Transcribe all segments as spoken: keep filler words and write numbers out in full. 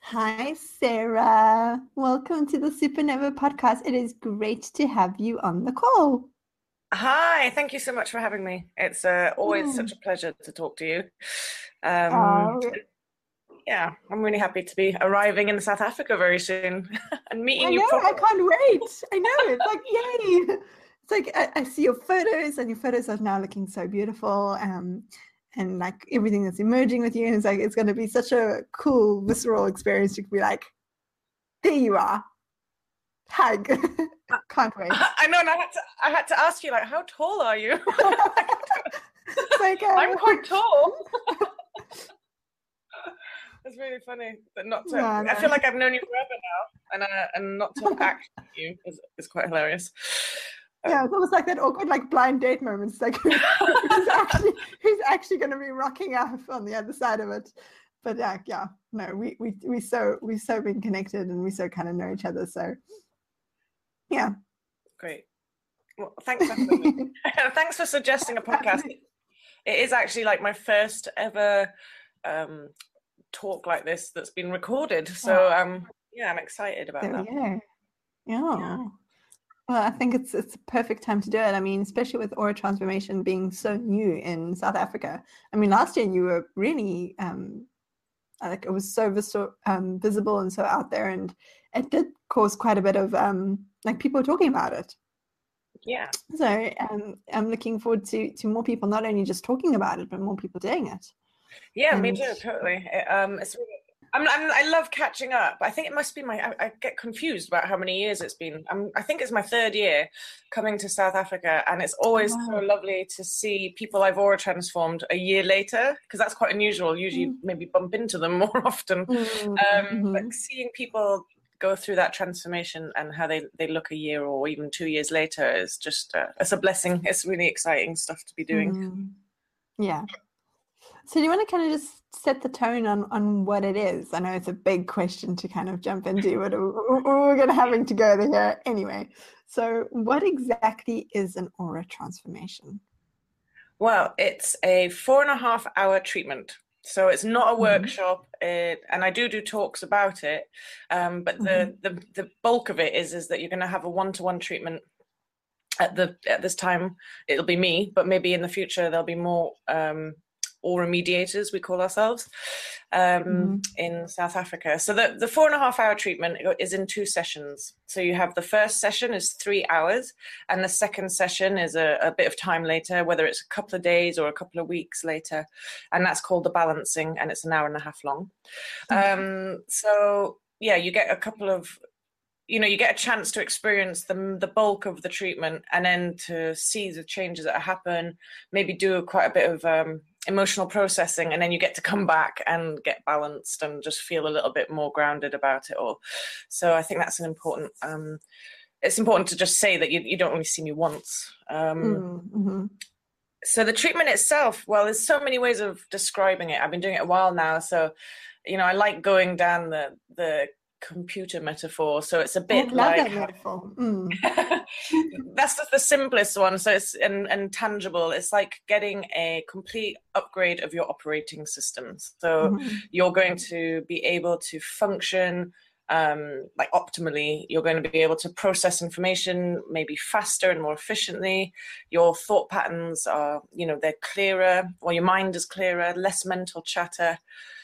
Hi, Sarah. Welcome to the Supernova podcast. It is great to have you on the call. Hi, thank you so much for having me. It's uh, always Yeah. such a pleasure to talk to you. Um, Oh, yeah, I'm really happy to be arriving in South Africa very soon and I meeting you know. I properly. can't wait. I know. It's like, yay. It's like I, I see your photos, and your photos are now looking so beautiful. Um, and like everything that's emerging with you. And it's like it's going to be such a cool, visceral experience. You could be like, there you are. Hug. Can't wait. I know, and I had to I had to ask you, like, how tall are you? It's like I'm uh, quite tall. It's really funny that not to. no, I no. feel like I've known you forever now, and uh, and not to act with you is, is quite hilarious. Yeah, Um, it's almost like that awkward, like blind date moments. Like who, who's actually who's actually going to be rocking up on the other side of it? But yeah, yeah, no, we we we so we so been connected, and we so kind of know each other. So yeah, Great. Well, thanks for having me. Thanks for suggesting a podcast. absolutely. It is actually like my first ever um, talk like this that's been recorded. So Oh, um, yeah, I'm excited about there we that. go. Yeah. Yeah. Well, I think it's it's a perfect time to do it. I mean, especially with aura transformation being so new in South Africa. I mean, last year you were really um, like it was so vis- um, visible and so out there, and it did cause quite a bit of um, like people talking about it. Yeah. So um, I'm looking forward to to more people not only just talking about it, but more people doing it. Yeah, me And too, totally. It, um, it's really, I'm, I'm, I love catching up. I think it must be my, I, I get confused about how many years it's been. I'm, I think it's my third year coming to South Africa, and it's oh always so wow, lovely to see people I've aura transformed a year later, because that's quite unusual. Usually, mm-hmm. maybe bump into them more often. Um, but Mm-hmm. seeing people go through that transformation and how they, they look a year or even two years later is just, uh, it's a blessing. It's really exciting stuff to be doing. Mm. Yeah. So do you want to kind of just set the tone on on what it is? I know it's a big question to kind of jump into, but we're, we're going to having to go there anyway. So what exactly is an aura transformation? Well, it's a four and a half hour treatment. So it's not a Hmm. workshop, it, and I do do talks about it. Um, but Hmm. the, the the bulk of it is is that you're going to have a one to one treatment at the at this time. It'll be me, but maybe in the future there'll be more um, aura mediators, we call ourselves, um, Hmm. in South Africa. So the, the four and a half hour treatment is in two sessions. So you have the first session is three hours, and the second session is a, a bit of time later, whether it's a couple of days or a couple of weeks later, and that's called the balancing, and it's an hour and a half long. Okay. Um, so yeah, you get a couple of you know you get a chance to experience the the bulk of the treatment, and then to see the changes that happen, maybe do quite a bit of um, emotional processing, and then you get to come back and get balanced and just feel a little bit more grounded about it all. So I think that's an important um, it's important to just say that you, you don't only see me once. um, Mm-hmm. so the treatment itself, well, there's so many ways of describing it. I've been doing it a while now, so you know I like going down the the computer metaphor. So it's a I bit love like that metaphor. Mm. that's just the simplest one. So it's and, and tangible. It's like getting a complete upgrade of your operating systems. So Mm-hmm. you're going to be able to function um, like optimally. You're going to be able to process information maybe faster and more efficiently. Your thought patterns are, you know, they're clearer, or your mind is clearer, less mental chatter.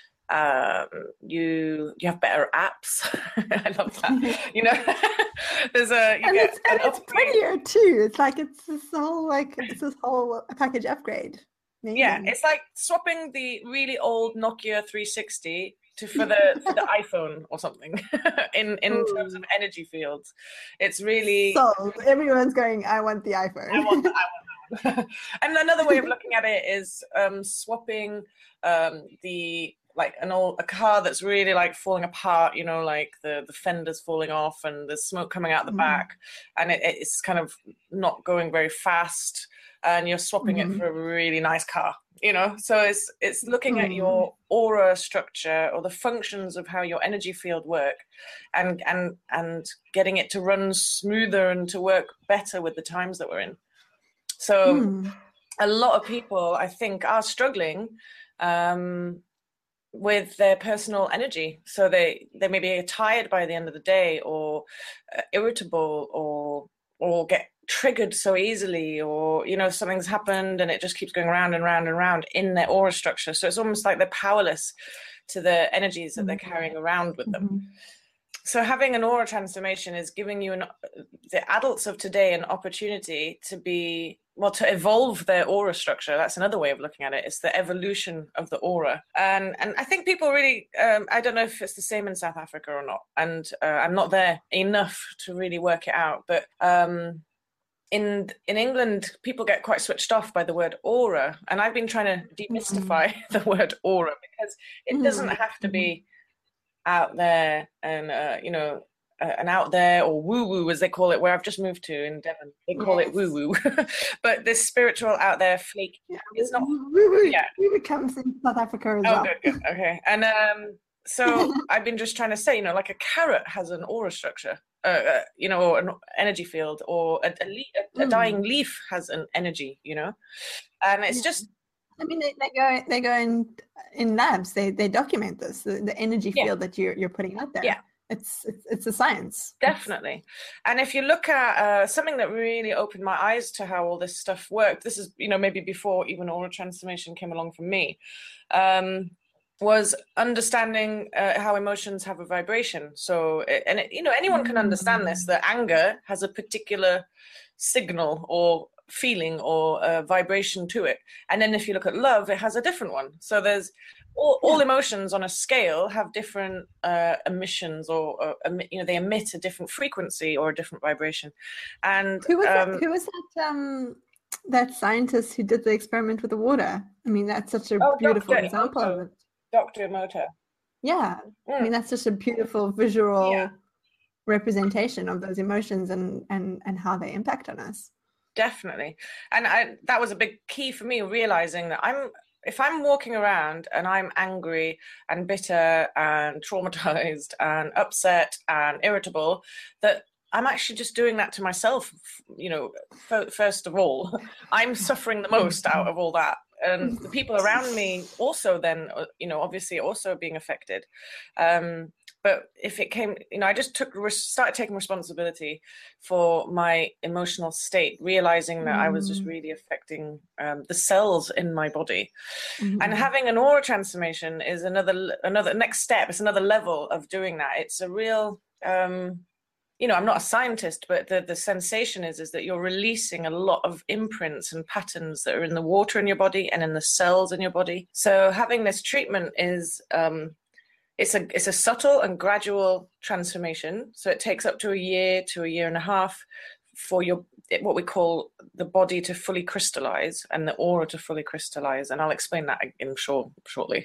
um, you you have better apps. I love that. You know, there's a you And get it's and an it's upgrade. prettier too. It's like it's this whole like it's this whole package upgrade. Yeah, Amazing. it's like swapping the really old Nokia three sixty to for the for the iPhone or something in in terms of Ooh. energy fields. It's really Sold. Everyone's going, I want the I want iPhone. that. I want that one. And another way of looking at it is um, swapping um, the like an old a car that's really like falling apart. You know, like the the fenders falling off and there's smoke coming out the Mhm. back, and it, it's kind of not going very fast. And you're swapping it Mhm. for a really nice car. You know, so it's it's looking at Mm. your aura structure or the functions of how your energy field work, and and and getting it to run smoother and to work better with the times that we're in. So Mm. a lot of people, I think, are struggling, um, with their personal energy. So they, they may be tired by the end of the day, or uh, irritable, or or get triggered so easily, or, you know, something's happened and it just keeps going round and round and round in their aura structure. So it's almost like they're powerless to the energies that they're carrying around with them. Mm-hmm. So having an aura transformation is giving you an, the adults of today an opportunity to be, well, to evolve their aura structure. That's another way of looking at it. It's the evolution of the aura. And and I think people really, um, I don't know if it's the same in South Africa or not. And uh, I'm not there enough to really work it out. But um, in in England, people get quite switched off by the word aura. And I've been trying to demystify mm-hmm. the word aura, because it mm-hmm. doesn't have to be out there and, uh, you know, Uh, and out there, or woo-woo as they call it, where I've just moved to in Devon. They call yes. it woo-woo. But this spiritual out there fleek yeah, is not... Woo-woo, yeah. Woo-woo comes in South Africa as oh, well. Good, good. Okay. And um, so I've been just trying to say, you know, like a carrot has an aura structure, uh, uh, you know, or an energy field, or a, a, le- a, a dying mm. leaf has an energy, you know? And it's yeah. just... I mean, they, they go they go in, in labs, they they document this, the, the energy field yeah. that you're, you're putting out there. Yeah. It's, it's it's a science. Definitely. And if you look at uh, something that really opened my eyes to how all this stuff worked, this is, you know, maybe before even aura transformation came along for me, um, was understanding uh, how emotions have a vibration. So, and it, you know, anyone can understand this, that anger has a particular signal or feeling or uh, vibration to it. And then if you look at love, it has a different one. So there's all, all yeah. emotions on a scale have different uh, emissions, or, or you know, they emit a different frequency or a different vibration. And who was um, that, who was that um that scientist who did the experiment with the water? I mean, that's such a oh, beautiful Doctor example Emoto. of it. Doctor Emoto. Yeah, mm. I mean, that's just a beautiful visual yeah. representation of those emotions and and and how they impact on us. Definitely. And I, that was a big key for me, realizing that I'm, if I'm walking around and I'm angry and bitter and traumatized and upset and irritable, that I'm actually just doing that to myself, you know, f- first of all. I'm suffering the most out of all that. And the people around me also then, you know, obviously also being affected. Um, but if it came, you know, I just took, started taking responsibility for my emotional state, realizing that mm. I was just really affecting um, the cells in my body. Mm-hmm. And having an aura transformation is another, another next step. It's another level of doing that. It's a real, um, you know, I'm not a scientist, but the, the sensation is, is that you're releasing a lot of imprints and patterns that are in the water in your body and in the cells in your body. So having this treatment is, um, it's a, it's a subtle and gradual transformation. So it takes up to a year to a year and a half for your, what we call the body to fully crystallize and the aura to fully crystallize. And I'll explain that in short, shortly.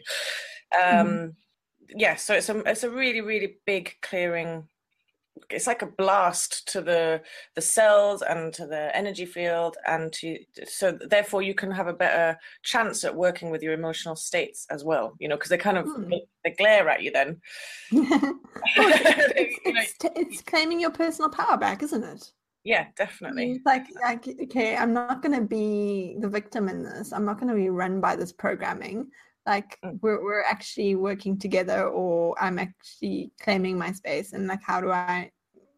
Um, mm-hmm. Yeah, so it's a, it's a really, really big clearing. It's like a blast to the the cells and to the energy field, and to so therefore you can have a better chance at working with your emotional states as well, you know, because they kind of mm. they glare at you then. well, it's, you know, it's, it's claiming your personal power back, isn't it? Yeah, definitely. It's like, like okay, I'm not going to be the victim in this. I'm not going to be run by this programming. Like mm. we're we're actually working together, or I'm actually claiming my space, and like, how do I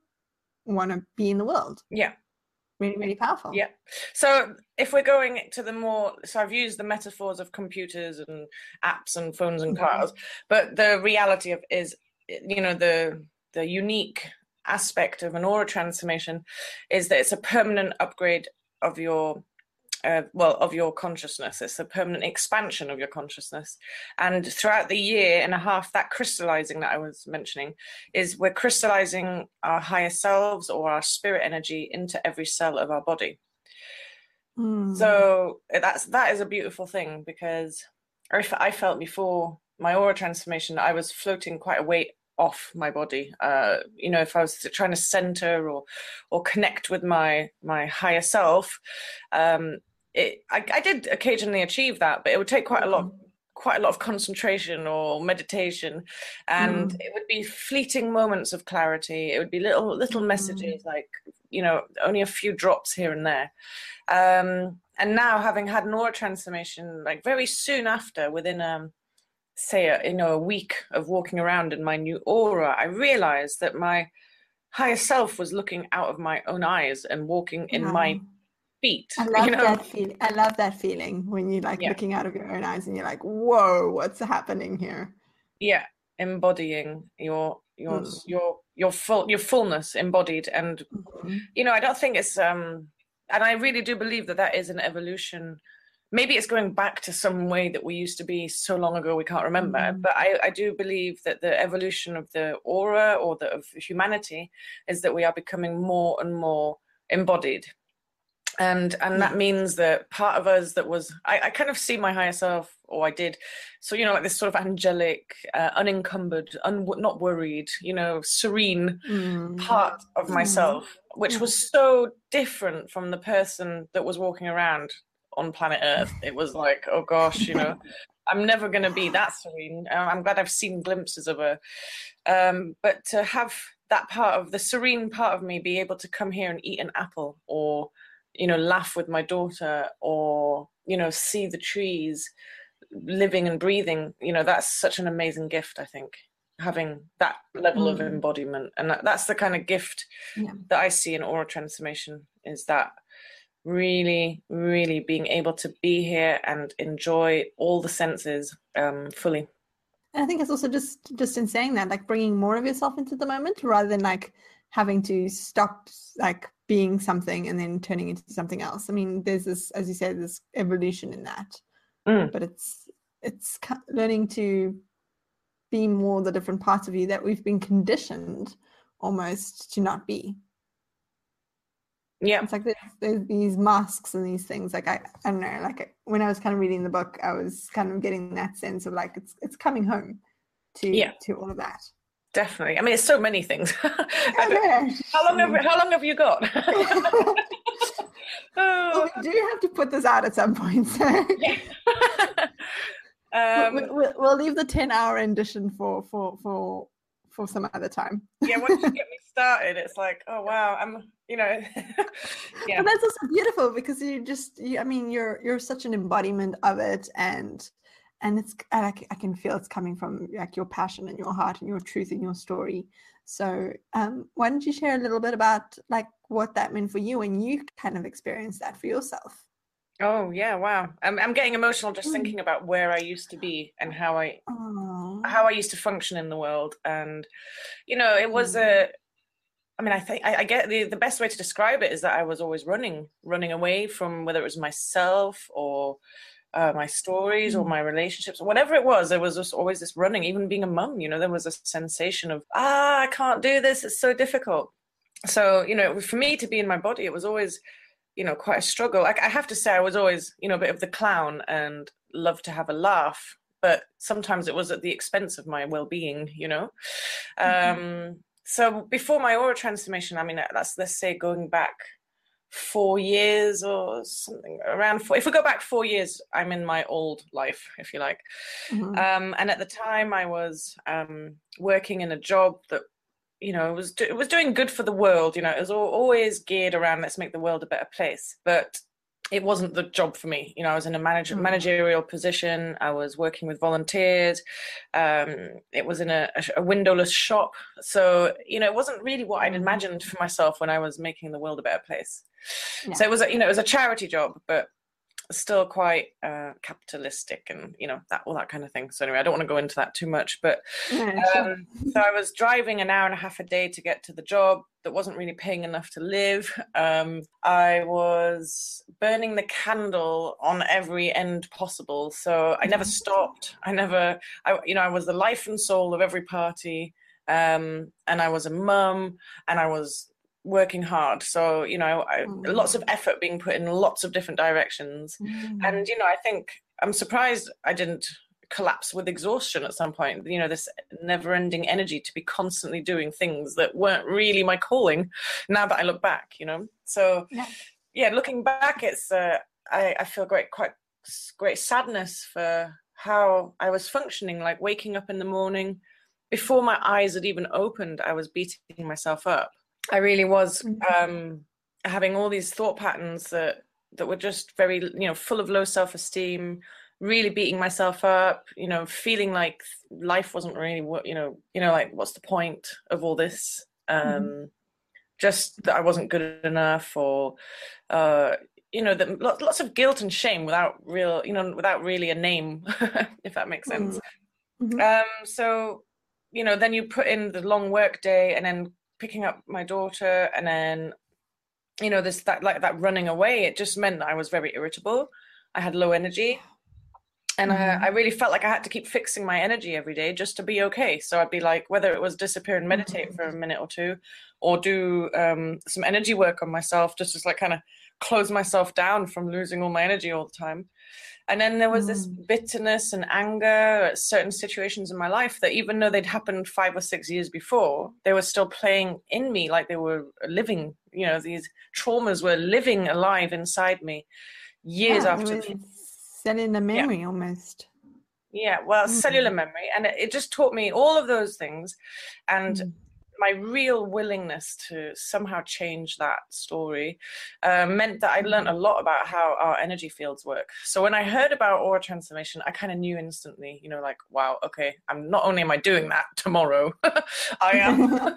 want to be in the world? Yeah. Really, really powerful. Yeah. So if we're going to the more, so I've used the metaphors of computers and apps and phones and cars, mm-hmm. but the reality of is, you know, the the unique aspect of an aura transformation is that it's a permanent upgrade of your Uh, well, of your consciousness. It's a permanent expansion of your consciousness. And throughout the year and a half, that crystallizing that I was mentioning is we're crystallizing our higher selves or our spirit energy into every cell of our body. Mm. So that's, that is a beautiful thing, because I felt before my aura transformation, I was floating quite a weight off my body. Uh, you know, if I was trying to center or, or connect with my, my higher self, um, It, I, I did occasionally achieve that, but it would take quite a lot, quite a lot of concentration or meditation, and mm. it would be fleeting moments of clarity. It would be little, little mm. messages, like, you know, only a few drops here and there. Um, and now, having had an aura transformation, like very soon after, within um, say, a, you know, a week of walking around in my new aura, I realized that my higher self was looking out of my own eyes and walking in Wow. my feet. I love You know? that feel. I love that feeling when you're like Yeah. looking out of your own eyes and you're like, whoa, what's happening here? Yeah, embodying your your Mm. your your full your fullness embodied. And Mm-hmm. you know, I don't think it's um and I really do believe that that is an evolution. Maybe it's going back to some way that we used to be so long ago we can't remember. Mm. But I, I do believe that the evolution of the aura or the of humanity is that we are becoming more and more embodied. And and that Yes. means that part of us that was, I, I kind of see my higher self, or I did, so, you know, like this sort of angelic, uh, unencumbered, un- not worried, you know, serene Mm. part of Mm. myself, which Yeah. was so different from the person that was walking around on planet Earth. It was like, oh gosh, you know, I'm never going to be that serene. Uh, I'm glad I've seen glimpses of her. Um, but to have that part of the serene part of me be able to come here and eat an apple, or, you know, laugh with my daughter, or, you know, see the trees living and breathing, you know, that's such an amazing gift, I think, having that level Mm. of embodiment. And that, that's the kind of gift Yeah. that I see in aura transformation, is that really, really being able to be here and enjoy all the senses um, fully. And I think it's also just just in saying that, like bringing more of yourself into the moment rather than like having to stop like being something and then turning into something else. I mean, there's this, as you said, this evolution in that, Mm. but it's it's ki- learning to be more the different parts of you that we've been conditioned almost to not be. Yeah. It's like there's, there's these masks and these things. Like I, I don't know. Like when I was kind of reading the book, I was kind of getting that sense of like it's it's coming home to Yeah. to all of that. Definitely. I mean, it's so many things. I Oh, don't- gosh. how long have how long have you got? Well, Oh, we do have to put this out at some point. So yeah. we'll, um, we'll, we'll leave the ten-hour edition for for for for some other time. yeah. Once you get me started, it's like, oh wow, I'm, you know, yeah. But that's also beautiful because you just, you, I mean, you're you're such an embodiment of it, and and it's I, like, I can feel it's coming from like your passion and your heart and your truth and your story. So um, why don't you share a little bit about like what that meant for you when you kind of experienced that for yourself? Oh yeah, wow. I'm I'm getting emotional just Mm. thinking about where I used to be and how I Oh. how I used to function in the world. And you know, it was a, I mean, I think I, I get the the best way to describe it is that I was always running, running away from whether it was myself or uh, my stories or Mm. my relationships, whatever it was. There was just always this running. Even being a mum, you know, there was a sensation of, ah, I can't do this. It's so difficult. So, you know, for me to be in my body, it was always, you know, quite a struggle. Like, I have to say, I was always, you know, a bit of the clown and loved to have a laugh, but sometimes it was at the expense of my well-being, you know. Mhm. Um, so before my aura transformation, I mean, that's, let's say, going back four years or something, around four. If we go back four years, I'm in my old life, if you like. Mhm. Um, and at the time, I was um, working in a job that, you know, it was do- it was doing good for the world. You know, it was al- always geared around let's make the world a better place. But it wasn't the job for me. You know, I was in a manager, Mm. managerial position. I was working with volunteers. Um, it was in a, a windowless shop. So, you know, it wasn't really what I'd Mm. imagined for myself when I was making the world a better place. Yeah. So it was, a, you know, it was a charity job, but still quite uh, capitalistic and, you know, that all that kind of thing. So anyway, I don't want to go into that too much, but Yeah, sure. um, so I was driving an hour and a half a day to get to the job that wasn't really paying enough to live. Um, I was burning the candle on every end possible. So I never stopped. I never, I, you know, I was the life and soul of every party. Um, and I was a mum and I was working hard. So, you know, I, Mm. lots of effort being put in lots of different directions. Mm. And, you know, I think I'm surprised I didn't collapse with exhaustion at some point. You know, this never ending energy to be constantly doing things that weren't really my calling now that I look back, you know. So Yeah. yeah, looking back, it's uh, I, I feel great quite great sadness for how I was functioning, like waking up in the morning before my eyes had even opened, I was beating myself up. I really was um, having all these thought patterns that that were just very, you know, full of low self-esteem, really beating myself up, you know, feeling like life wasn't really what, you know, you know, like what's the point of all this? Mm-hmm. Um, just that I wasn't good enough, or, uh, you know, that lots of guilt and shame without real, you know, without really a name, if that makes sense. Mm-hmm. Um, so, you know, then you put in the long work day, and then picking up my daughter, and then, you know, this, that, like that running away, it just meant that I was very irritable. I had low energy. And Mm-hmm. I, I really felt like I had to keep fixing my energy every day just to be okay. So I'd be like, whether it was disappear and meditate for a minute or two, or do um, some energy work on myself, just to like kind of close myself down from losing all my energy all the time. And then there was this bitterness and anger at certain situations in my life that, even though they'd happened five or six years before, they were still playing in me, like they were living, you know, these traumas were living alive inside me years Yeah, after. it was cellular memory yeah. almost. Yeah, well, Mm. cellular memory. And it, it just taught me all of those things. And Mm. my real willingness to somehow change that story uh, meant that I learned a lot about how our energy fields work. So when I heard about aura transformation, I kind of knew instantly, you know, like, wow, okay, I'm not only am I doing that tomorrow, I am.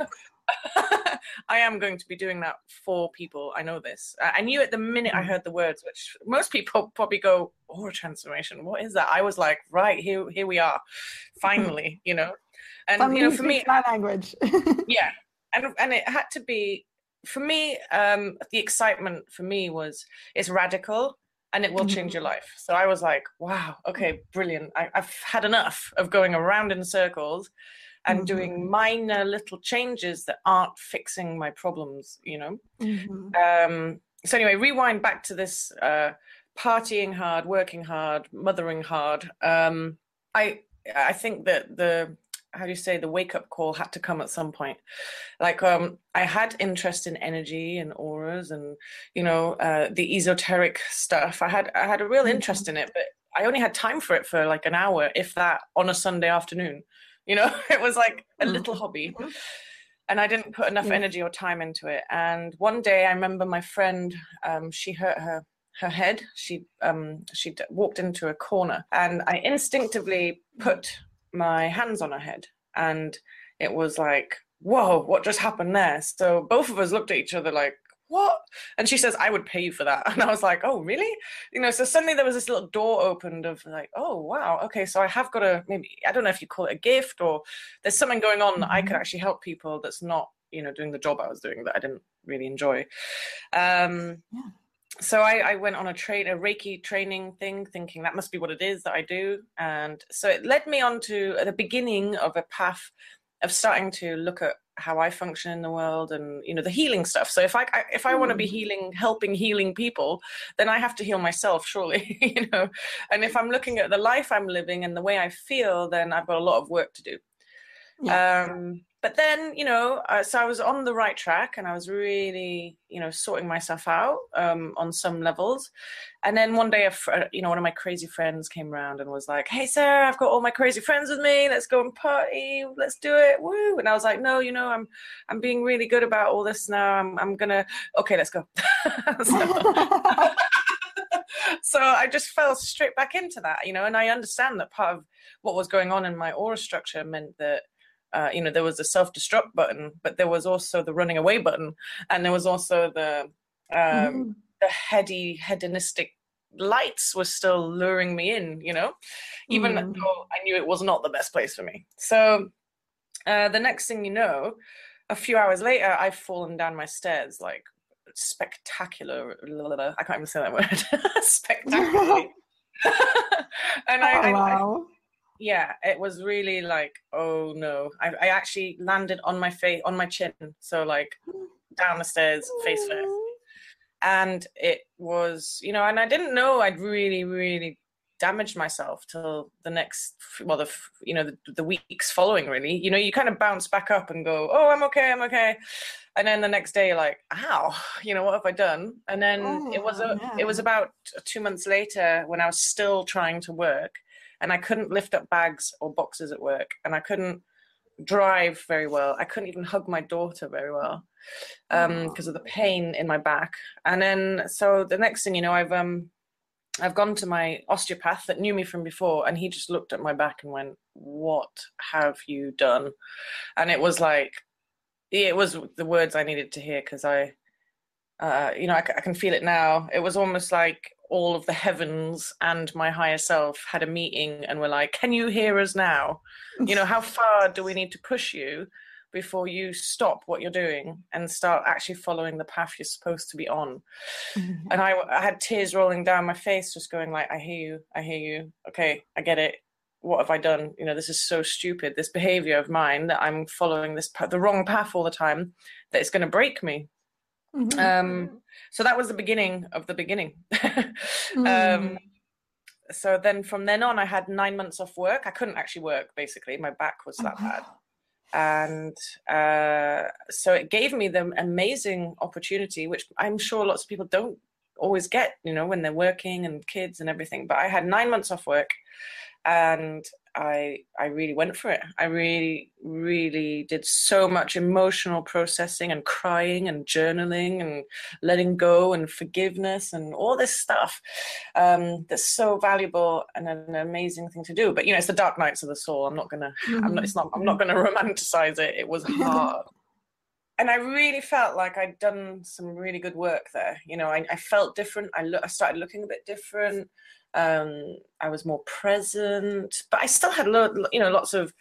I am going to be doing that for people. I know this. I knew it the minute I heard the words, which most people probably go, aura transformation, what is that? I was like, right, here, here we are, finally, you know. And Somebody you know, for me, my language. yeah, and and it had to be, for me, um, the excitement for me was, it's radical and it will Mm-hmm. change your life. So I was like, wow, okay, brilliant. I, I've had enough of going around in circles and Mm-hmm. doing minor little changes that aren't fixing my problems, you know. Mm-hmm. Um, so anyway, rewind back to this uh, partying hard, working hard, mothering hard. Um, I I think that the, how do you say, the wake up call had to come at some point. Like um, I had interest in energy and auras and, you know, uh, the esoteric stuff. I had I had a real interest in it, but I only had time for it for like an hour, if that, on a Sunday afternoon. You know, it was like a little hobby. And I didn't put enough Yeah. energy or time into it. And one day I remember my friend, um, she hurt her her head. She um, she walked into a corner, and I instinctively put my hands on her head. And it was like, whoa, what just happened there? So both of us looked at each other like, what? And she says, I would pay you for that. And I was like, oh, really? You know, so suddenly there was this little door opened of like, oh, wow, okay, so I have got a, maybe, I don't know if you call it a gift, or there's something going on that I could actually help people that's not, you know, doing the job I was doing that I didn't really enjoy. Um, Yeah. So I, I went on a train, a Reiki training thing, thinking that must be what it is that I do. And so it led me on to the beginning of a path of starting to look at how I function in the world, and, you know, the healing stuff. So if I, I if I mm. want to be healing, helping healing people, then I have to heal myself, surely, you know. And if I'm looking at the life I'm living and the way I feel, then I've got a lot of work to do. Yeah. Um, but then, you know, uh, so I was on the right track, and I was really, you know, sorting myself out um, on some levels. And then one day, a fr- you know, one of my crazy friends came around and was like, hey, Sarah, I've got all my crazy friends with me. Let's go and party. Let's do it. Woo. And I was like, no, you know, I'm I'm being really good about all this now. I'm, I'm going to, okay, let's go. so, so I just fell straight back into that, you know, and I understand that part of what was going on in my aura structure meant that, Uh, you know, there was a self-destruct button, but there was also the running away button, and there was also the um, mm. the heady, hedonistic lights were still luring me in, you know, even mm. though I knew it was not the best place for me. So uh, the next thing you know, a few hours later, I've fallen down my stairs, like spectacular. I can't even say that word. Spectacularly. and I, oh, wow. I Yeah, it was really like, oh no. I, I actually landed on my face, on my chin. So like down the stairs, face first. And it was, you know, and I didn't know I'd really, really damaged myself till the next, well, the, you know, the, the weeks following, really. You know, you kind of bounce back up and go, oh, I'm okay, I'm okay. And then the next day, like, ow, you know, what have I done? And then oh, it was a, yeah. it was about two months later when I was still trying to work. And I couldn't lift up bags or boxes at work. And I couldn't drive very well. I couldn't even hug my daughter very well um, because of the pain in my back. And then, so the next thing you know, I've um, I've gone to my osteopath that knew me from before, and he just looked at my back and went, "What have you done?" And it was like, it was the words I needed to hear, because I, uh, you know, I, I can feel it now. It was almost like all of the heavens and my higher self had a meeting and were like, "Can you hear us now? You know, how far do we need to push you before you stop what you're doing and start actually following the path you're supposed to be on?" Mm-hmm. And I, I had tears rolling down my face, just going like, "I hear you, I hear you. Okay, I get it. What have I done? You know, this is so stupid. This behavior of mine that I'm following this the wrong path all the time, that it's going to break me." Mm-hmm. Um, so that was the beginning of the beginning. mm-hmm. um, so then from then on, I had nine months off work. I couldn't actually work, basically. My back was that bad. And uh, so it gave me the amazing opportunity, which I'm sure lots of people don't always get, you know, when they're working and kids and everything. But I had nine months off work, and I I really went for it. I really, really did so much emotional processing and crying and journaling and letting go and forgiveness and all this stuff um, that's so valuable and an amazing thing to do. But, you know, it's the dark nights of the soul. I'm not gonna, mm-hmm. I'm not, it's not, I'm not gonna romanticize it. It was hard. And I really felt like I'd done some really good work there. You know, I, I felt different. I, lo- I started looking a bit different. Um, I was more present, but I still had, lo- you know, lots of,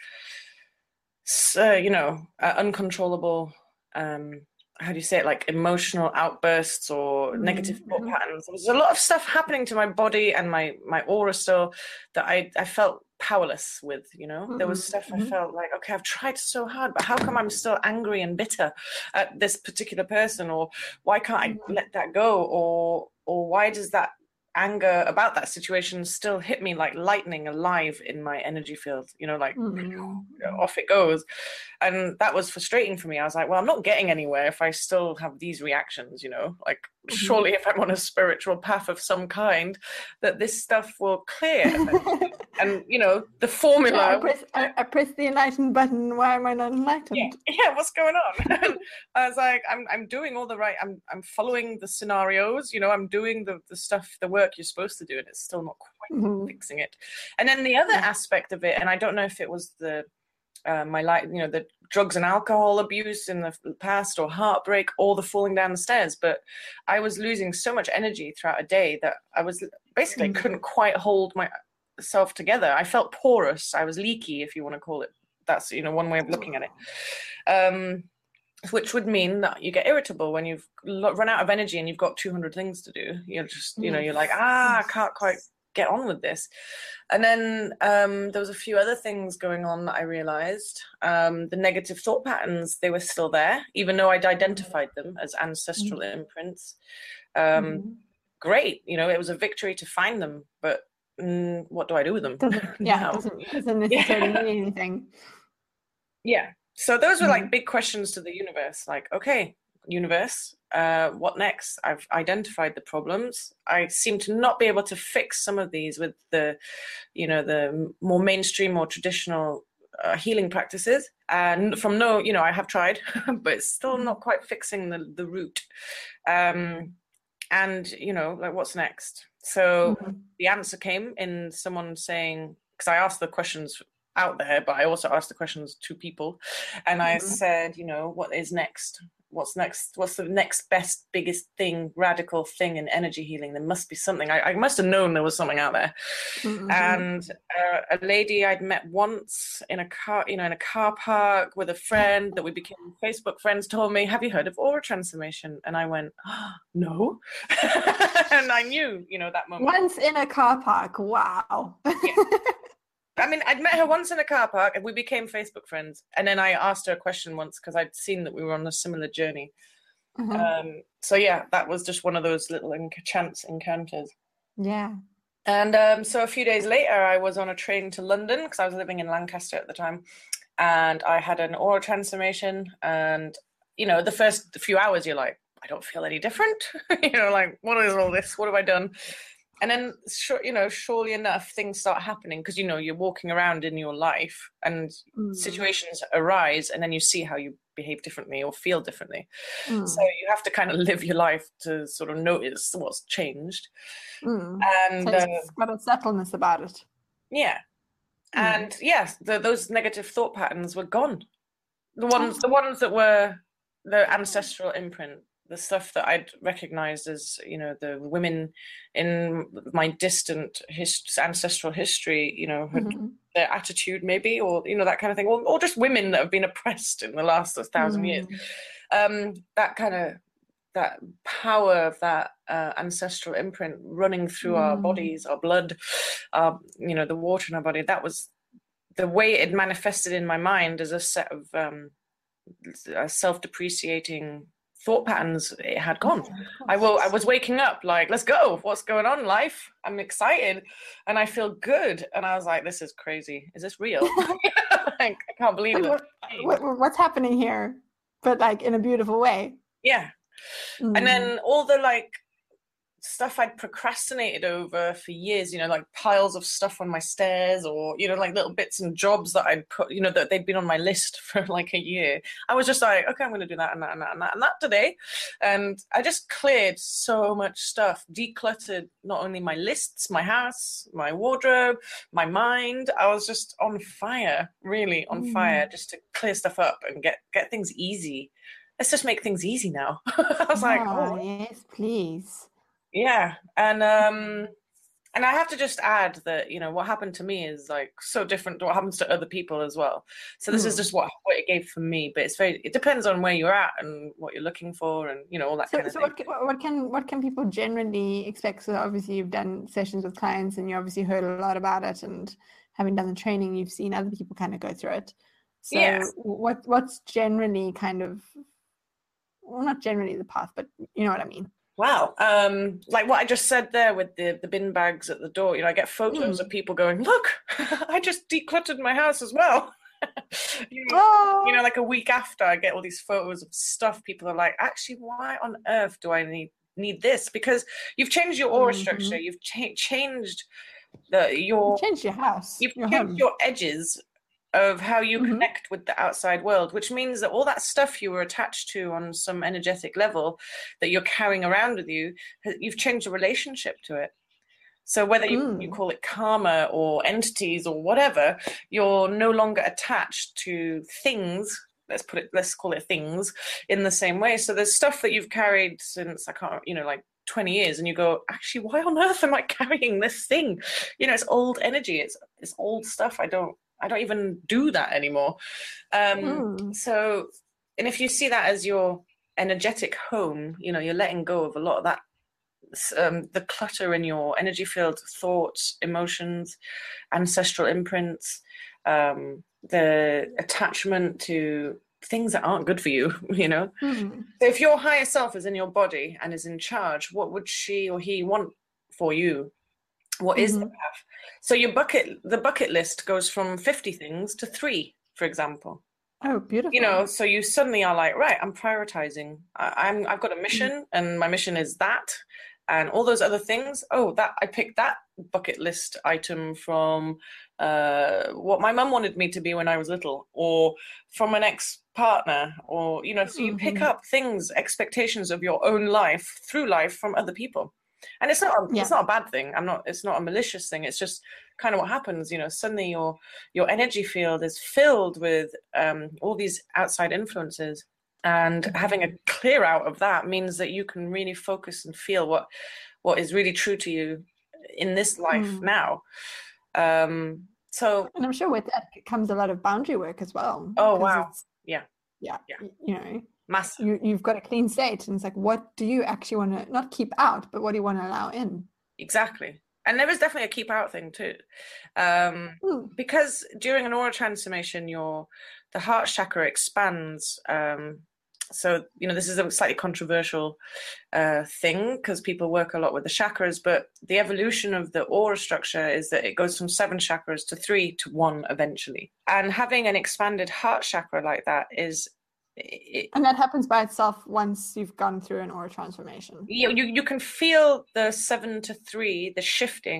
uh, you know, uh, uncontrollable, um, how do you say it, like emotional outbursts or mm-hmm. negative thought patterns. There was a lot of stuff happening to my body and my, my aura still that I, I felt powerless with, you know. Mm-hmm. There was stuff I felt like, okay, I've tried so hard, but how come I'm still angry and bitter at this particular person? Or why can't I let that go? Or, or why does that anger about that situation still hit me like lightning alive in my energy field, you know, like mm-hmm. off it goes. And that was frustrating for me. I was like, well, I'm not getting anywhere if I still have these reactions, you know, like mm-hmm. surely if I'm on a spiritual path of some kind, that this stuff will clear. and, and, you know, the formula. Yeah, I, press, I, I press the enlightened button. Why am I not enlightened? Yeah, yeah, what's going on? I was like, I'm I'm doing all the right, I'm I'm following the scenarios, you know, I'm doing the, the stuff, the work you're supposed to do, and it's still not quite mm-hmm. fixing it. And then the other yeah. aspect of it, and I don't know if it was the uh, my life, you know, the drugs and alcohol abuse in the past, or heartbreak, or the falling down the stairs, but I was losing so much energy throughout a day that I was basically mm-hmm. couldn't quite hold myself together. I felt porous. I was leaky, if you want to call it. That's, you know, one way of looking at it. Um, which would mean that you get irritable when you've run out of energy and you've got two hundred things to do. You're just, you know, you're like, ah, I can't quite get on with this. And then um, there was a few other things going on that I realized. Um, the negative thought patterns, they were still there, even though I'd identified them as ancestral mm-hmm. imprints. Um, mm-hmm. Great, you know, it was a victory to find them, but mm, what do I do with them? Doesn't, yeah, it doesn't, doesn't necessarily yeah. mean anything. Yeah. So those were like big questions to the universe, like, okay, universe, uh, what next? I've identified the problems. I seem to not be able to fix some of these with the, you know, the more mainstream or traditional uh, healing practices. And from no, you know, I have tried, but it's still not quite fixing the, the root. Um, and, you know, like, what's next? So mm-hmm. the answer came in someone saying, because I asked the questions out there, but I also asked the questions to people, and mm-hmm. I said, you know, what is next? What's next? What's the next best, biggest thing, radical thing in energy healing? There must be something. I, I must have known there was something out there. Mm-hmm. And uh, a lady I'd met once in a car, you know, in a car park with a friend that we became Facebook friends, told me, "Have you heard of aura transformation?" And I went, oh, no. And I knew, you know, that moment. Once in a car park. Wow. Yeah. I mean, I'd met her once in a car park and we became Facebook friends. And then I asked her a question once because I'd seen that we were on a similar journey. Mm-hmm. Um, so, yeah, that was just one of those little enc- chance encounters. Yeah. And um, so a few days later, I was on a train to London because I was living in Lancaster at the time. And I had an aura transformation. And, you know, the first few hours, you're like, I don't feel any different. You know, like, what is all this? What have I done? And then, you know, surely enough, things start happening because, you know, you're walking around in your life and mm. situations arise, and then you see how you behave differently or feel differently. Mm. So you have to kind of live your life to sort of notice what's changed. Mm. And so it's uh, got a subtleness about it. yeah. Mm. And yes, the, those negative thought patterns were gone. The ones, the ones that were the ancestral imprint, the stuff that I'd recognized as, you know, the women in my distant hist- ancestral history, you know, had Mm-hmm. their attitude maybe, or, you know, that kind of thing, or, or just women that have been oppressed in the last thousand Mm. years. Um, that kind of, that power of that uh, ancestral imprint running through mm. our bodies, our blood, our, you know, the water in our body, that was the way it manifested in my mind as a set of um, self-depreciating thought patterns. It had gone. I will. I was waking up like, let's go. What's going on, life? I'm excited, and I feel good. And I was like, this is crazy. Is this real? Like, I can't believe it. What, what, what's happening here? But like in a beautiful way. Yeah. Mm. And then all the like stuff I'd procrastinated over for years, you know, like piles of stuff on my stairs, or, you know, like little bits and jobs that I'd put, you know, that they'd been on my list for like a year. I was just like, okay, I'm going to do that and that and that and that and that today. And I just cleared so much stuff, decluttered not only my lists, my house, my wardrobe, my mind. I was just on fire, really on mm. fire, just to clear stuff up and get, get things easy. Let's just make things easy now. I was oh, like, oh, yes, please. Yeah, and um, and I have to just add that, you know, what happened to me is like so different to what happens to other people as well. So this mm. is just what what it gave for me, but it's very, it depends on where you're at and what you're looking for, and, you know, all that so, kind of so thing. So what, what can what can people generally expect? So obviously you've done sessions with clients, and you obviously heard a lot about it, and having done the training, you've seen other people kind of go through it. So yeah. what what's generally kind of, well, not generally the path, but you know what I mean. Wow. Um, like what I just said there with the, the bin bags at the door, you know, I get photos mm. of people going, look, I just decluttered my house as well. you, know, oh. you know, like a week after, I get all these photos of stuff. People are like, actually, why on earth do I need need this? Because you've changed your aura mm-hmm. structure. You've cha- changed the your... You've changed your house. You've your changed home. your edges of how you mm-hmm. connect with the outside world, which means that all that stuff you were attached to on some energetic level that you're carrying around with you, you've changed the relationship to it. So whether you, mm. you call it karma or entities or whatever, you're no longer attached to things. Let's put it, let's call it things in the same way. So there's stuff that you've carried since, I can't, you know, like twenty years, and you go, actually, why on earth am I carrying this thing? You know, it's old energy. It's, it's old stuff. I don't, I don't even do that anymore. Um, mm. So, and if you see that as your energetic home, you know, you're letting go of a lot of that, um, the clutter in your energy field, thoughts, emotions, ancestral imprints, um, the attachment to things that aren't good for you, you know. Mm. So if your higher self is in your body and is in charge, what would she or he want for you? What is mm-hmm. the path? So your bucket, the bucket list goes from fifty things to three, for example. Oh, beautiful. You know, so you suddenly are like, right, I'm prioritizing. I, I'm, I've got a mission, mm. and my mission is that, and all those other things. Oh, that I picked that bucket list item from uh, what my mum wanted me to be when I was little, or from an ex-partner, or, you know, so you mm-hmm. pick up things, expectations of your own life through life from other people. And it's not a, yeah. it's not a bad thing. I'm not. It's not a malicious thing. It's just kind of what happens. You know, suddenly your your energy field is filled with um, all these outside influences, and mm-hmm. having a clear out of that means that you can really focus and feel what what is really true to you in this life mm. now. Um, so, and I'm sure with that comes a lot of boundary work as well. Oh wow! Yeah, yeah, yeah. You know. Massive. You, you've got a clean slate, and it's like, what do you actually want to not keep out, but what do you want to allow in? Exactly. And there is definitely a keep out thing too, um, mm. because during an aura transformation, your the heart chakra expands. Um, so you know, this is a slightly controversial uh, thing because people work a lot with the chakras, but the evolution of the aura structure is that it goes from seven chakras to three to one eventually. And having an expanded heart chakra like that is It, and that happens by itself once you've gone through an aura transformation. You, you you can feel the seven to three, the shifting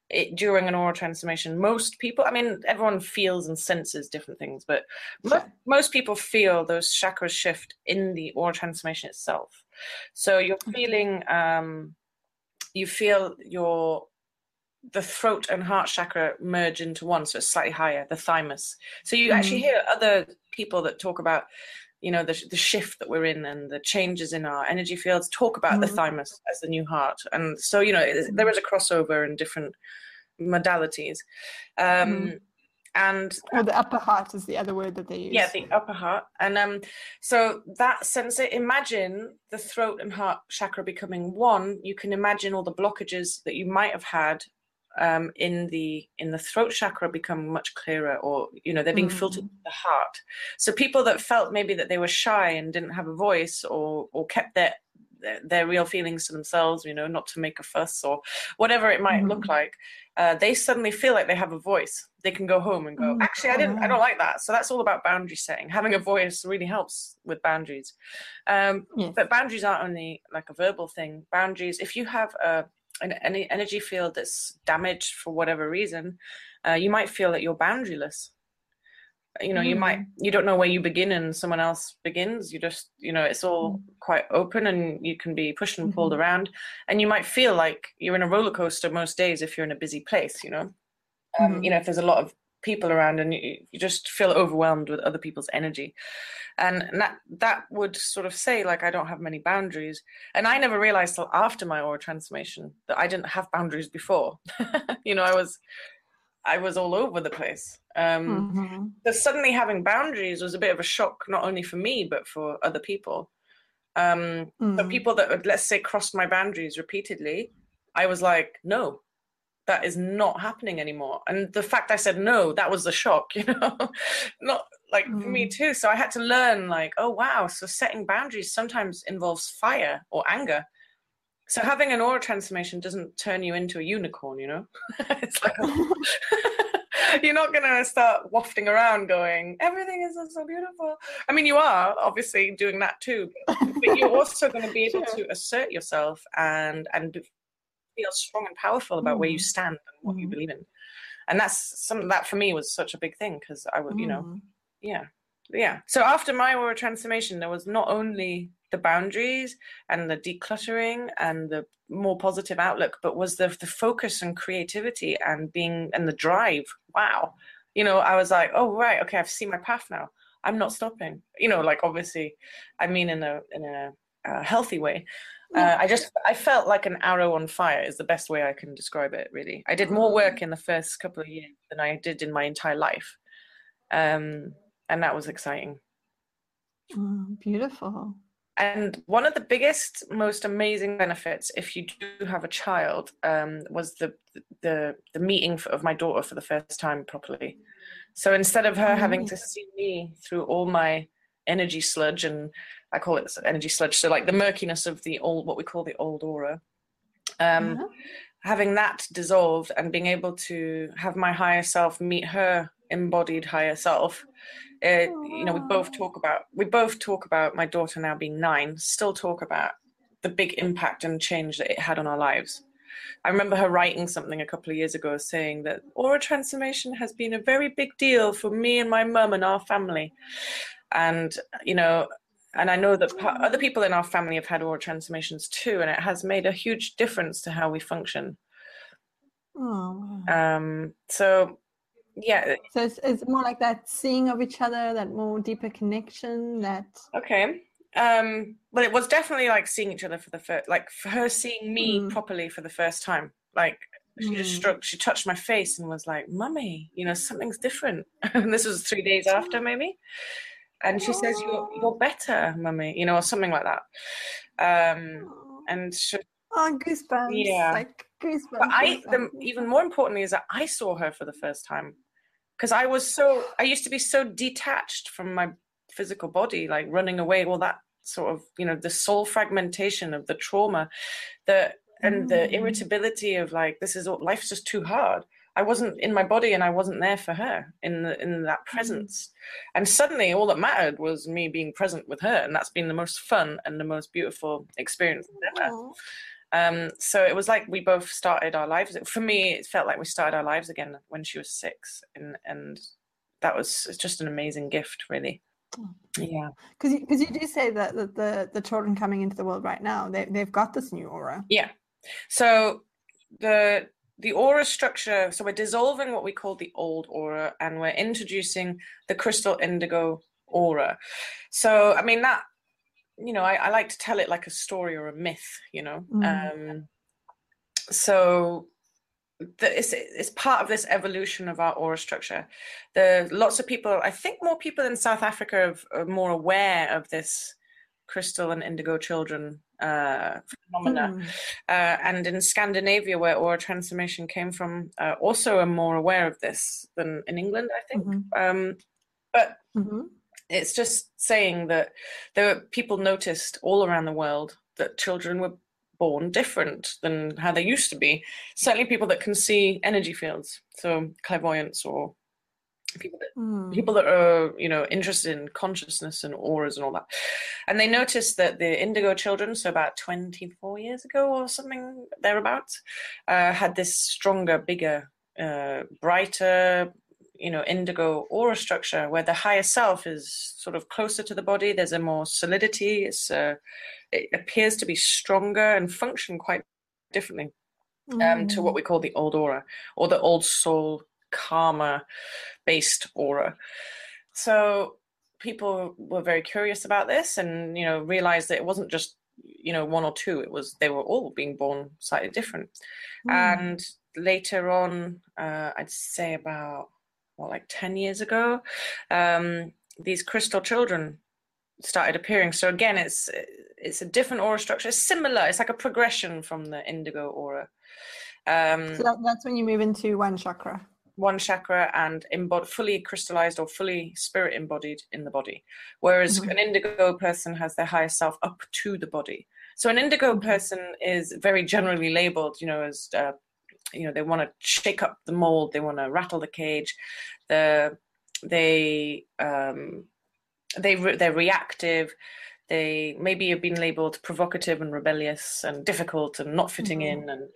it, during an aura transformation, most people, I mean, everyone feels and senses different things, but Sure. mo- most people feel those chakras shift in the aura transformation itself. So you're feeling, um, you feel your, the throat and heart chakra merge into one, so it's slightly higher, the thymus. So you mm. actually hear other people that talk about, you know, the, the shift that we're in and the changes in our energy fields, talk about mm. the thymus as the new heart. And so, you know, it, there is a crossover in different modalities. Um, mm. And or the upper heart is the other word that they use. Yeah, the upper heart. And um, so that sense, imagine the throat and heart chakra becoming one. You can imagine all the blockages that you might have had um, in the in the throat chakra become much clearer, or, you know, they're being mm. filtered to the heart. So people that felt maybe that they were shy and didn't have a voice, or or kept their their, their real feelings to themselves, you know, not to make a fuss or whatever it might mm. look like, uh, they suddenly feel like they have a voice. They can go home and go, actually, I didn't, I don't like that. So that's all about boundary setting. Having a voice really helps with boundaries. Um, yes. But boundaries aren't only like a verbal thing. Boundaries, if you have a an energy field that's damaged for whatever reason, uh, you might feel that you're boundaryless. You know, mm. you might, you don't know where you begin and someone else begins. You just, you know, it's all mm. quite open and you can be pushed and pulled mm-hmm. around. And you might feel like you're in a roller coaster most days if you're in a busy place, you know. Um, mm-hmm. You know, if there's a lot of people around and you, you just feel overwhelmed with other people's energy. And that that would sort of say, like, I don't have many boundaries. And I never realized till after my aura transformation that I didn't have boundaries before. You know, I was I was all over the place. Um, mm-hmm. So suddenly having boundaries was a bit of a shock, not only for me, but for other people. Um, mm-hmm. So people that would, let's say, crossed my boundaries repeatedly, I was like, no, that is not happening anymore. And the fact I said no, that was the shock, you know, not like mm. for me too. So I had to learn, like, oh, wow. So setting boundaries sometimes involves fire or anger. So having an aura transformation doesn't turn you into a unicorn, you know. It's like, you're not going to start wafting around going, everything is so beautiful. I mean, you are obviously doing that too, but, but you're also going to be able sure. to assert yourself and, and feel strong and powerful about mm. where you stand and what mm. you believe in. And that's something that for me was such a big thing, because I would, mm. you know, yeah. Yeah. So after my aura transformation, there was not only the boundaries and the decluttering and the more positive outlook, but was the the focus and creativity and being and the drive. Wow. You know, I was like, oh, right. Okay. I've seen my path now. I'm not stopping, you know, like, obviously, I mean, in a, in a, a healthy way. Uh, I just, I felt like an arrow on fire is the best way I can describe it, really. I did more work in the first couple of years than I did in my entire life. Um, and that was exciting. Oh, beautiful. And one of the biggest, most amazing benefits, if you do have a child, um, was the, the, the meeting of my daughter for the first time properly. So instead of her oh, having to see me through all my energy sludge, and I call it energy sludge, so like the murkiness of the old, what we call the old aura, um, uh-huh. having that dissolved and being able to have my higher self meet her embodied higher self. Uh, you know, we both talk about, we both talk about my daughter now being nine, still talk about the big impact and change that it had on our lives. I remember her writing something a couple of years ago saying that aura transformation has been a very big deal for me and my mum and our family. And, you know, and I know that other people in our family have had aura transformations too, and it has made a huge difference to how we function. Oh, wow. Um, so, yeah. So it's, it's more like that seeing of each other, that more deeper connection, that... Okay. Um, but it was definitely like seeing each other for the first, like for her seeing me mm. properly for the first time. Like she mm. just struck, she touched my face and was like, "Mummy, you know, something's different." And this was three days after, maybe. And she says, "You're you're better, Mummy," you know, or something like that. Um, and she, oh, goosebumps! Yeah, like goosebumps. But I, the, even more importantly, is that I saw her for the first time, because I was so, I used to be so detached from my physical body, like running away, all that sort of, you know, the soul fragmentation of the trauma, the and mm. the irritability of like, this is all, life's just too hard. I wasn't in my body and I wasn't there for her in the, in that presence. Mm. And suddenly all that mattered was me being present with her. And that's been the most fun and the most beautiful experience ever. Um, so it was like we both started our lives. For me, it felt like we started our lives again when she was six, and and that was it's just an amazing gift, really. Yeah, because you, because you do say that, that the the children coming into the world right now, they they've got this new aura. Yeah. So the the aura structure. So we're dissolving what we call the old aura, and we're introducing the crystal indigo aura. So I mean that, you know, I, I like to tell it like a story or a myth. You know, mm. um, so. The, it's, it's part of this evolution of our aura structure. There lots of people, I think more people in South Africa have, are more aware of this crystal and indigo children uh, phenomena. Mm. Uh, and in Scandinavia, where aura transformation came from, uh, also are more aware of this than in England, I think. Mm-hmm. Um, but mm-hmm. it's just saying that there were people noticed all around the world that children were born different than how they used to be. Certainly people that can see energy fields, so clairvoyants, or people that mm. people that are, you know, interested in consciousness and auras and all that. And they noticed that the indigo children, so about twenty-four years ago or something thereabouts, uh, had this stronger, bigger, uh, brighter, you know, indigo aura structure where the higher self is sort of closer to the body. There's a more solidity. It's uh, it appears to be stronger and function quite differently um, mm. to what we call the old aura, or the old soul karma based aura. So people were very curious about this, and, you know, realized that it wasn't just, you know, one or two. It was, they were all being born slightly different. Mm. And later on, uh, I'd say about, what, like ten years ago, um, these crystal children started appearing. So again, it's it's a different aura structure. It's similar. It's like a progression from the indigo aura. Um, so that, that's when you move into one chakra. One chakra and embod- fully crystallized or fully spirit embodied in the body. Whereas mm-hmm. an indigo person has their higher self up to the body. So an indigo mm-hmm. person is very generally labeled, you know, as uh, you know, they want to shake up the mold, they want to rattle the cage, the they um they re- they're reactive, they maybe have been labeled provocative and rebellious and difficult and not fitting mm-hmm. in, and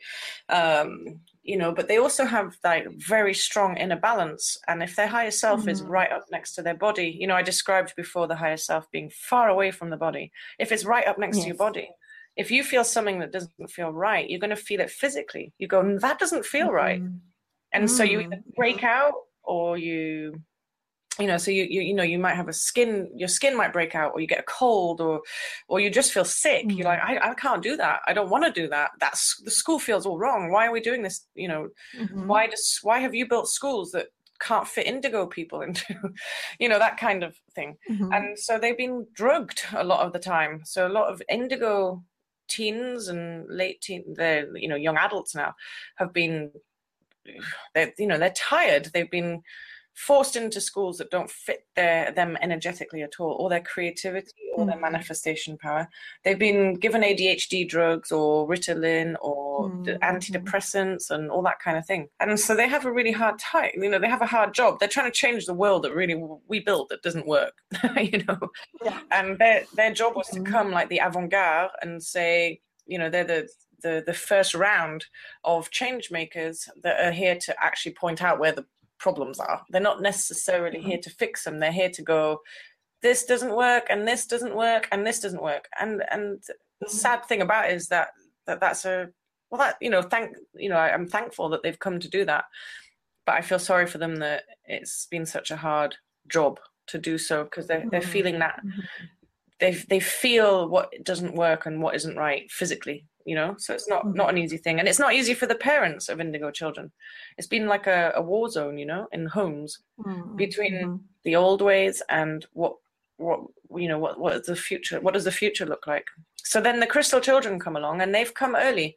um you know, but they also have like very strong inner balance. And if their higher self mm-hmm. is right up next to their body, you know, I described before the higher self being far away from the body. If it's right up next yes. to your body, if you feel something that doesn't feel right, you're going to feel it physically. You go, that doesn't feel mm-hmm. right. And mm-hmm. so you either break out, or you, you know, so you, you, you know, you might have a skin, your skin might break out, or you get a cold, or, or you just feel sick. Mm-hmm. You're like, I, I can't do that. I don't want to do that. That's, the school feels all wrong. Why are we doing this? You know, mm-hmm. why does, why have you built schools that can't fit indigo people into, you know, that kind of thing. Mm-hmm. And so they've been drugged a lot of the time. So a lot of indigo teens and late teen, they're, you know, young adults now have been, they're, you know, they're tired. They've been forced into schools that don't fit their them energetically at all, or their creativity, or mm. their manifestation power. They've been given A D H D drugs, or Ritalin, or mm. antidepressants, and all that kind of thing. And so they have a really hard time. You know, they have a hard job. They're trying to change the world that really we built that doesn't work. You know, yeah. And their their job was to come like the avant-garde and say, you know, they're the the the first round of change makers that are here to actually point out where the problems are. They're not necessarily here to fix them. They're here to go, this doesn't work, and this doesn't work, and this doesn't work. And and the sad thing about it is that, that that's a, well, that, you know, thank, you know, I, I'm thankful that they've come to do that. But I feel sorry for them that it's been such a hard job to do so, because they're, they're feeling that, they they feel what doesn't work and what isn't right physically. You know, so it's not, not an easy thing. And it's not easy for the parents of indigo children. It's been like a, a war zone, you know, in homes mm-hmm. between mm-hmm. the old ways and what, what, you know, what, what is the future? What does the future look like? So then the crystal children come along, and they've come early.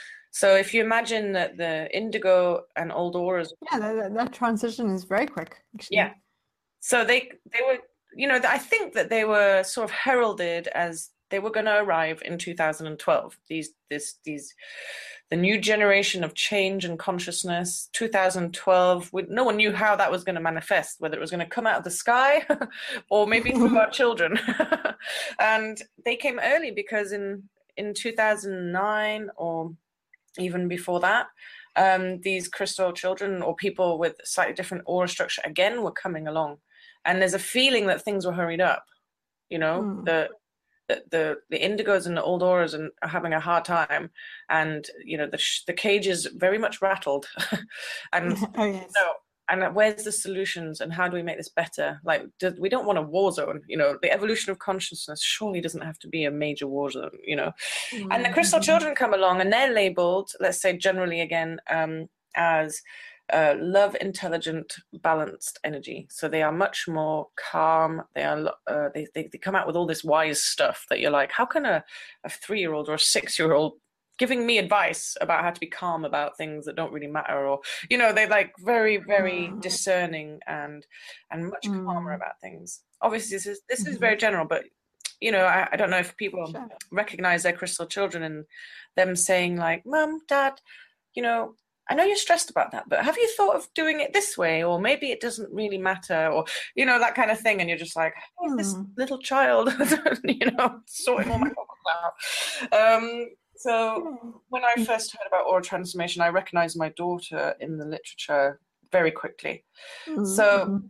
So if you imagine that the indigo and old auras. Yeah, that, that transition is very quick, actually. Yeah. So they, they were, you know, I think that they were sort of heralded as they were going to arrive in two thousand twelve. These, this, these, the new generation of change and consciousness. two thousand twelve. We, no one knew how that was going to manifest, whether it was going to come out of the sky or maybe through our children. And they came early because in in two thousand nine or even before that, um, these crystal children or people with slightly different aura structure again were coming along, and there's a feeling that things were hurried up. You know, Mm. the the the, the indigos and the old auras and are having a hard time, and you know the sh- the cage is very much rattled, and Oh yes. you know, and where's the solutions and how do we make this better? Like, do, we don't want a war zone. You know, the evolution of consciousness surely doesn't have to be a major war zone. You know, Mm. and the crystal children come along and they're labeled, let's say generally again, um, as uh, love, intelligent, balanced energy. So they are much more calm. They are uh, they, they they come out with all this wise stuff that you're like, how can a, a three-year-old or a six-year-old giving me advice about how to be calm about things that don't really matter? Or, you know, they're like very, very Mm. discerning and and much Mm. calmer about things. Obviously, this is this is Mhm. very general, but you know, I, I don't know if people Sure. recognize their crystal children and them saying like, Mum, Dad, you know, I know you're stressed about that, but have you thought of doing it this way? Or maybe it doesn't really matter, or, you know, that kind of thing. And you're just like, hey, this Mm. little child, you know, sorting all my problems out. Um, so when I first heard about aura transformation, I recognized my daughter in the literature very quickly. Mm. So Mhm.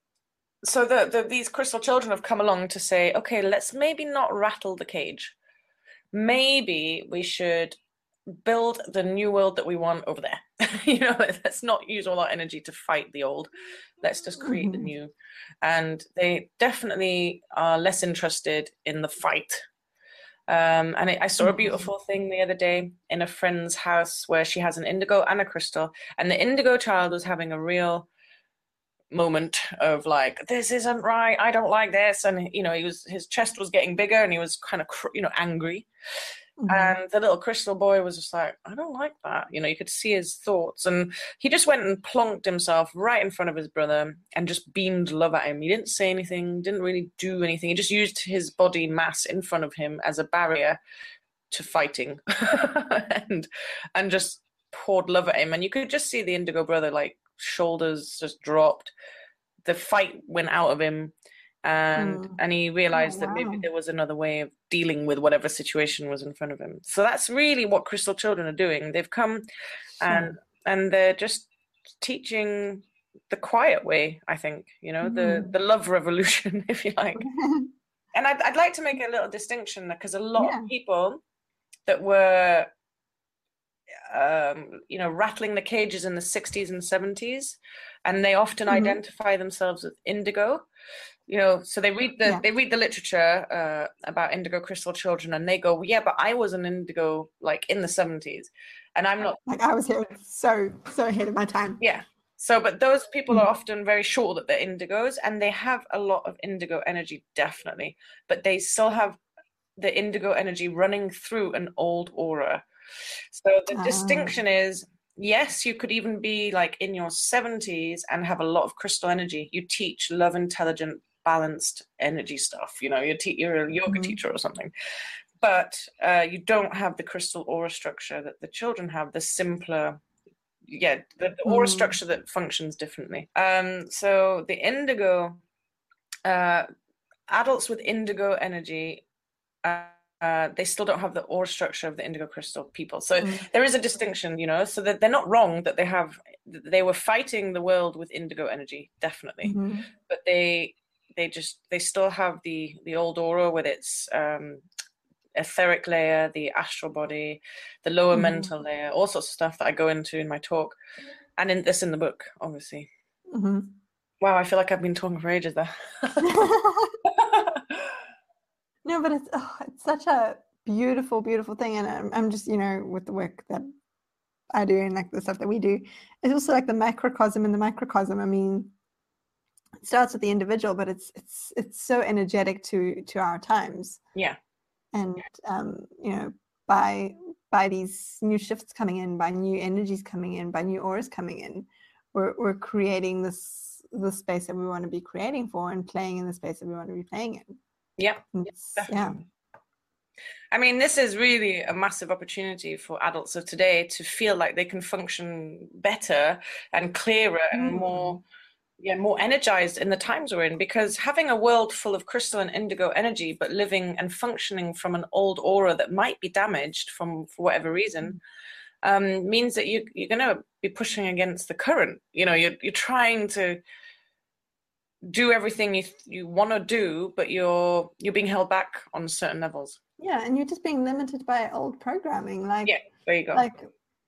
so the, the these crystal children have come along to say, okay, let's maybe not rattle the cage. Maybe we should build the new world that we want over there. You know, let's not use all our energy to fight the old. Let's just create the Mhm. new. And they definitely are less interested in the fight. Um, and I, I saw a beautiful thing the other day in a friend's house where she has an indigo and a crystal, and the indigo child was having a real moment of like, this isn't right, I don't like this, and you know, he was his chest was getting bigger and he was kind of you know angry. Mhm. And the little crystal boy was just like, I don't like that. You know, you could see his thoughts. And he just went and plonked himself right in front of his brother and just beamed love at him. He didn't say anything, didn't really do anything. He just used his body mass in front of him as a barrier to fighting and and just poured love at him. And you could just see the indigo brother, like, shoulders just dropped. The fight went out of him. And Mm. and he realized Oh, that maybe wow. there was another way of dealing with whatever situation was in front of him. So that's really what crystal children are doing. They've come and Sure. and they're just teaching the quiet way, I think, you know, the Mhm. the love revolution, if you like. And I'd, I'd like to make a little distinction, because a lot Yeah. of people that were um, you know, rattling the cages in the sixties and seventies, and they often Mhm. identify themselves with indigo. You know, so they read the Yeah. they read the literature uh, about indigo crystal children, and they go, well, yeah, but I was an indigo like in the seventies, and I'm not. Like, I was here so so ahead of my time. Yeah. So, but those people Mm. are often very sure that they're indigos, and they have a lot of indigo energy, definitely, but they still have the indigo energy running through an old aura. So the Ah. distinction is, yes, you could even be like in your seventies and have a lot of crystal energy. You teach love, intelligent, balanced energy stuff. You know, you're, te- you're a yoga Mhm. teacher or something. But uh, you don't have the crystal aura structure that the children have, the simpler, yeah, the, the aura Mm. structure that functions differently. Um, so the indigo, uh, adults with indigo energy, uh, uh, they still don't have the aura structure of the indigo crystal people. So Mm. there is a distinction, you know, so that they're not wrong that they have, they were fighting the world with indigo energy, definitely. Mhm. But they, they just, they still have the, the old aura with its um, etheric layer, the astral body, the lower Mhm. mental layer, all sorts of stuff that I go into in my talk, and in this in the book, obviously. Mhm. Wow, I feel like I've been talking for ages there. No, but it's oh, it's such a beautiful, beautiful thing, and I'm, I'm just, you know, with the work that I do and like the stuff that we do, it's also like the macrocosm and the microcosm. I mean, it starts with the individual, but it's it's it's so energetic to to our times. Yeah. And um, you know, by by these new shifts coming in, by new energies coming in, by new auras coming in, we're we're creating this the space that we want to be creating for, and playing in the space that we want to be playing in. Yeah. It's, yeah. I mean, this is really a massive opportunity for adults of today to feel like they can function better and clearer and Mm. more yeah, more energized in the times we're in, because having a world full of crystal and indigo energy, but living and functioning from an old aura that might be damaged from for whatever reason, um, means that you, you're going to be pushing against the current. You know, you're you're trying to do everything you you want to do, but you're you're being held back on certain levels. Yeah, and you're just being limited by old programming. Like, yeah, there you go. Like,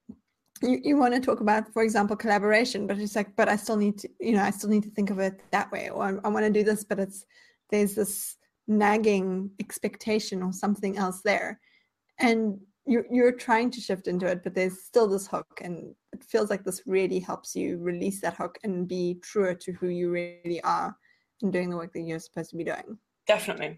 you, you want to talk about, for example, collaboration, but it's like, but I still need to, you know, I still need to think of it that way, or I, I want to do this, but it's, there's this nagging expectation or something else there. And you're, you're trying to shift into it, but there's still this hook, and it feels like this really helps you release that hook and be truer to who you really are and doing the work that you're supposed to be doing. Definitely.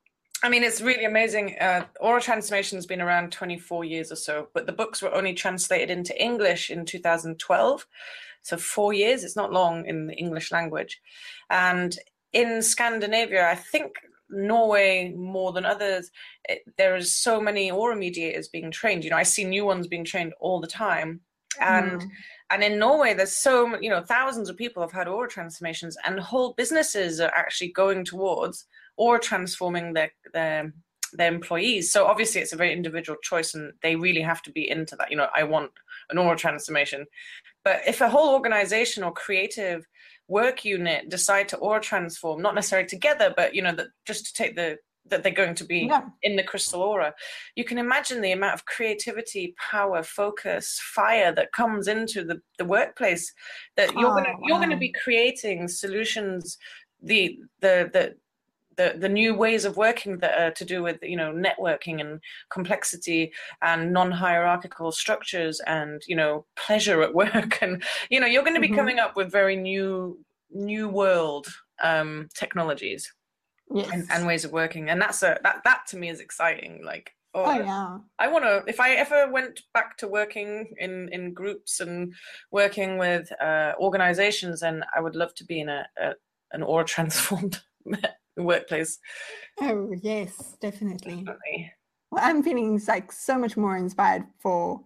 I mean, it's really amazing. Uh, Aura Transformation has been around twenty-four years or so, but the books were only translated into English in two thousand twelve. So four years, it's not long in the English language. And in Scandinavia, I think Norway more than others, it, there is so many Aura mediators being trained. You know, I see new ones being trained all the time. And mm. and in Norway, there's so, you know, thousands of people have had Aura transformations, and whole businesses are actually going towards or transforming their, their their employees. So obviously it's a very individual choice, and they really have to be into that. You know, I want an aura transformation. But if a whole organization or creative work unit decide to aura transform, not necessarily together, but, you know, that just to take the, that they're going to be yeah. in the crystal aura, you can imagine the amount of creativity, power, focus, fire that comes into the, the workplace, that you're oh, gonna, you're wow. gonna be creating solutions, the, the, the, the the new ways of working that are to do with, you know, networking and complexity and non-hierarchical structures and, you know, pleasure at work. And, you know, you're going to be mm-hmm. coming up with very new, new world um, technologies yes. and, and ways of working. And that's a, that, that to me is exciting. Like, oh, oh yeah. I want to, if I ever went back to working in, in groups and working with uh, organizations, then I would love to be in a, a an aura transformed workplace. Oh yes, definitely. definitely. Well, I'm feeling like so much more inspired for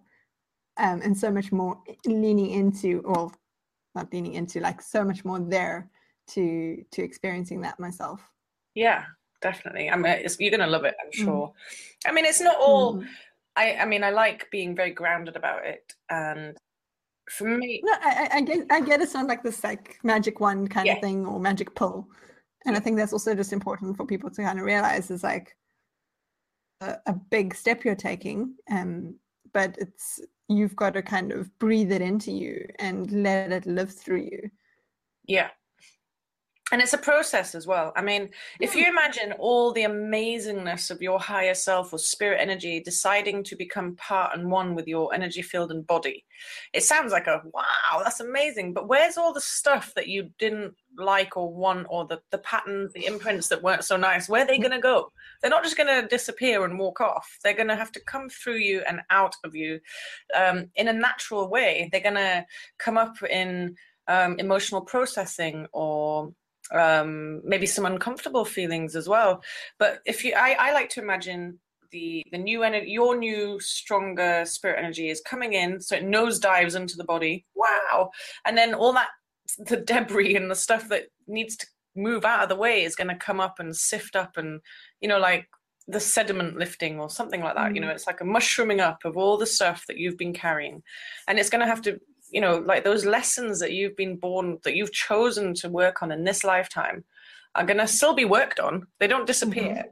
um and so much more leaning into, or not leaning into, like so much more there to to experiencing that myself. Yeah, definitely. I mean, it's, you're gonna love it, I'm sure. Mm. I mean, it's not all mm. I I mean I like being very grounded about it, and for me no I, I get I get it's not like this like magic wand kind yeah. of thing or magic pill. And I think that's also just important for people to kind of realize is like a, a big step you're taking, um, but it's, you've got to kind of breathe it into you and let it live through you. Yeah. And it's a process as well. I mean, if you imagine all the amazingness of your higher self or spirit energy deciding to become part and one with your energy field and body, it sounds like a, wow, that's amazing. But where's all the stuff that you didn't like or want, or the, the patterns, the imprints that weren't so nice? Where are they going to go? They're not just going to disappear and walk off. They're going to have to come through you and out of you um, in a natural way. They're going to come up in um, emotional processing, or um maybe some uncomfortable feelings as well. But if you I, I like to imagine the the new energy, your new stronger spirit energy is coming in, so it nosedives into the body, wow, and then all that, the debris and the stuff that needs to move out of the way is going to come up and sift up, and, you know, like the sediment lifting or something like that. mm. You know, it's like a mushrooming up of all the stuff that you've been carrying, and it's going to have to, you know, like those lessons that you've been born, that you've chosen to work on in this lifetime, are going to still be worked on. They don't disappear. Mm-hmm.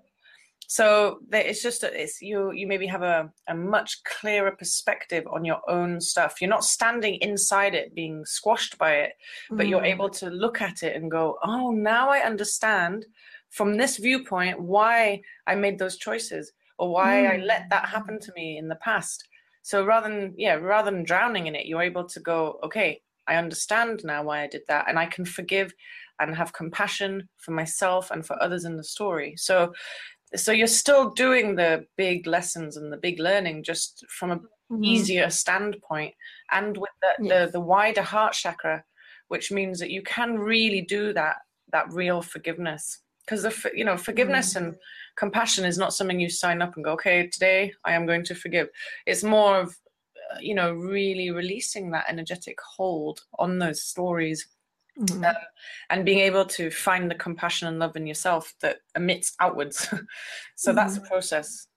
So it's just, it's you, you maybe have a, a much clearer perspective on your own stuff. You're not standing inside it, being squashed by it, but mm-hmm. you're able to look at it and go, oh, now I understand from this viewpoint why I made those choices, or why mm-hmm. I let that happen to me in the past. So rather than, yeah, rather than drowning in it, you're able to go, okay, I understand now why I did that, and I can forgive and have compassion for myself and for others in the story. So, so you're still doing the big lessons and the big learning, just from an mm-hmm. easier standpoint, and with the, yes. the the wider heart chakra, which means that you can really do that that real forgiveness. Because the, you know, forgiveness mm-hmm. and compassion is not something you sign up and go, okay, today I am going to forgive. It's more of, uh, you know, really releasing that energetic hold on those stories Mm-hmm. Um, and being able to find the compassion and love in yourself that emits outwards. So mm-hmm. that's a process.